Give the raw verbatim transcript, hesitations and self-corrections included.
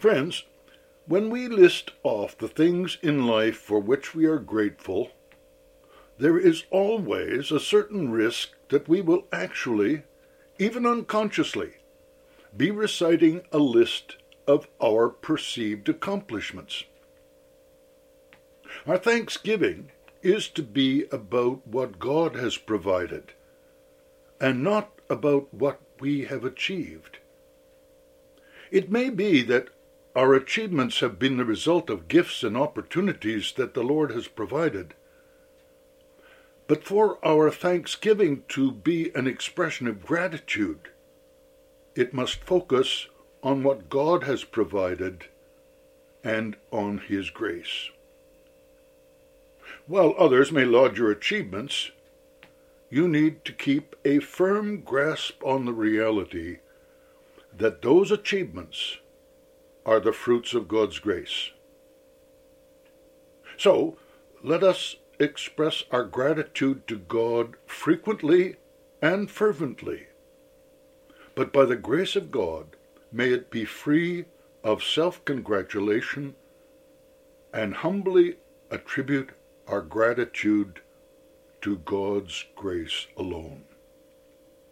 Friends, when we list off the things in life for which we are grateful, there is always a certain risk that we will actually, even unconsciously, be reciting a list of our perceived accomplishments. Our thanksgiving is to be about what God has provided, and not about what we have achieved. It may be that our achievements have been the result of gifts and opportunities that the Lord has provided. But for our thanksgiving to be an expression of gratitude, it must focus on what God has provided and on His grace. While others may laud your achievements, you need to keep a firm grasp on the reality that those achievements are the fruits of God's grace. So, let us express our gratitude to God frequently and fervently. But by the grace of God, may it be free of self-congratulation, and humbly attribute our gratitude to God's grace alone.